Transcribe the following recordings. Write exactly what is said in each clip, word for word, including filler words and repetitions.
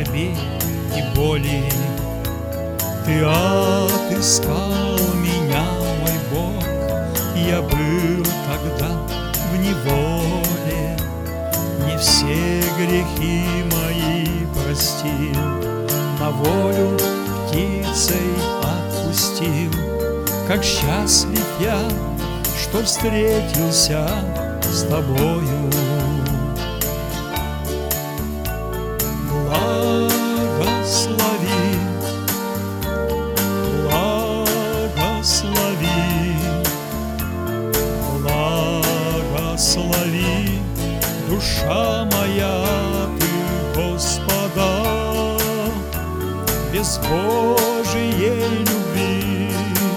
борьбе и боли. Ты отыскал меня, мой Бог, я был тогда в неволе, не все грехи мои простил, на волю птицей отпустил. Как счастлив я, что встретился с тобою. Благослови, благослови, благослови, душа моя, ты Господа, без Божией любви,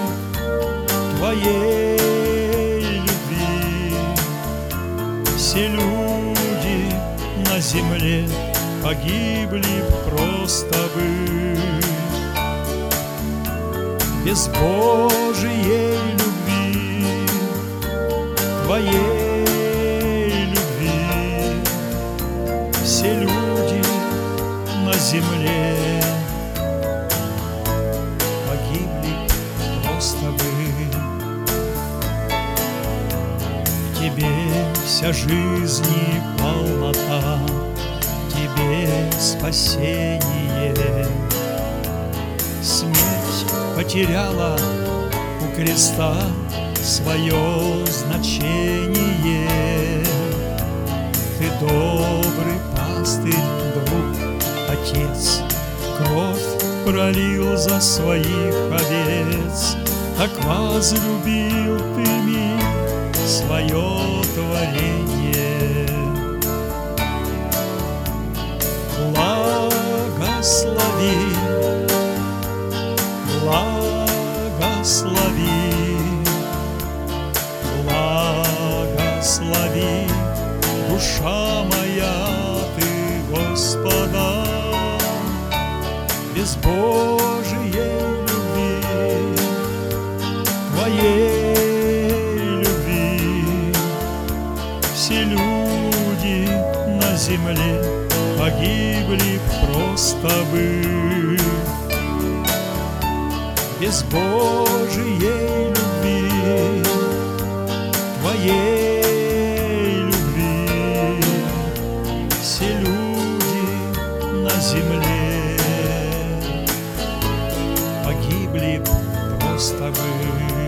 Твоей любви, все люди на земле погибли просто бы. Без Божией любви, Твоей любви, все люди на земле погибли просто бы. В Тебе вся жизнь и полнота, в Тебе спасение. Смерть потеряла у креста свое значение. Ты добрый пастырь, друг, Отец, кровь пролил за своих овец. Так возлюбил Ты мир, свое творение. Благослови, благослови, благослови, душа моя, ты Господа, без Божией любви, Твоей любви, все люди на земле погибли просто бы. Без Божией любви, Твоей любви, все люди на земле погибли просто бы.